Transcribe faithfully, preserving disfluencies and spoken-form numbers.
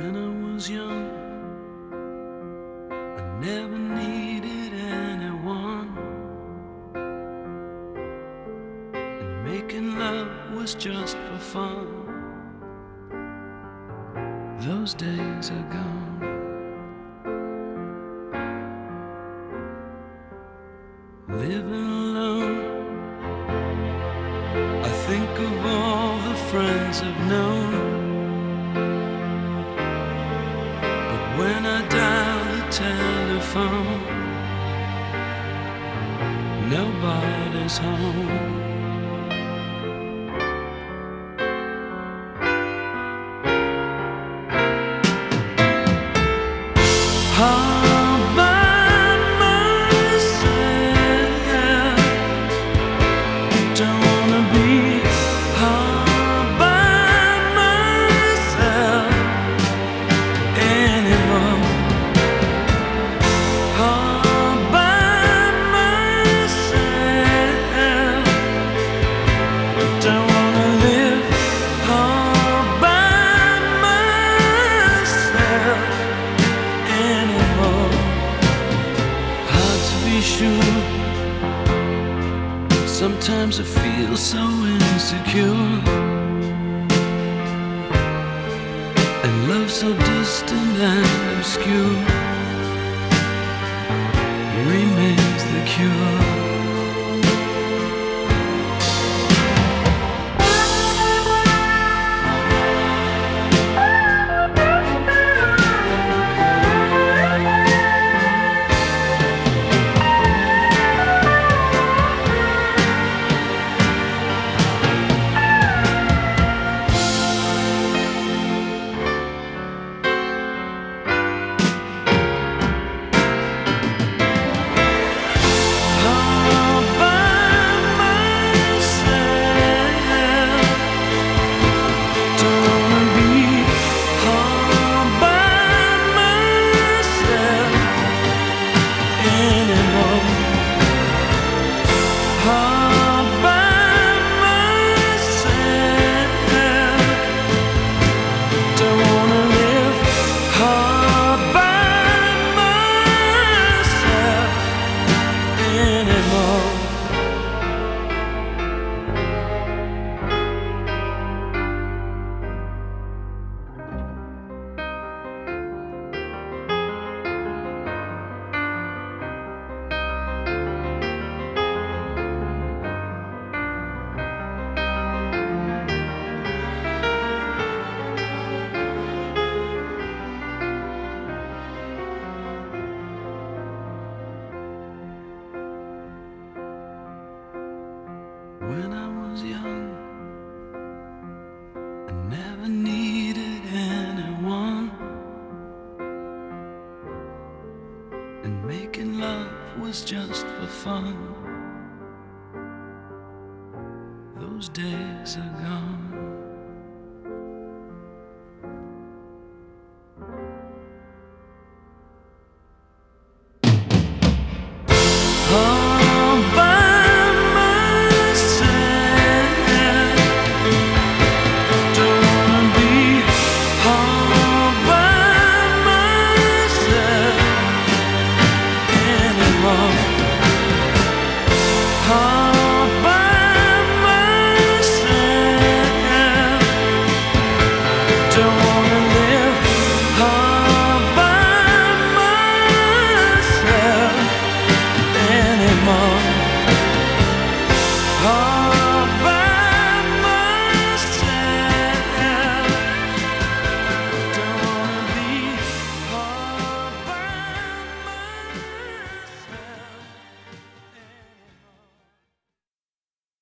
When I was young, I never needed anyone, and making love was just for fun. Those days are gone. Living alone, I think of all the friends I've known. When I dial the telephone, nobody's home. All by myself, don't wanna be all by myself anymore. All by myself, don't wanna live all by myself anymore. Hard to be sure. Sometimes I feel so insecure, and love so distant and obscure remains the cure. When I was young, I never needed anyone, and making love was just for fun. Those days are gone. Oh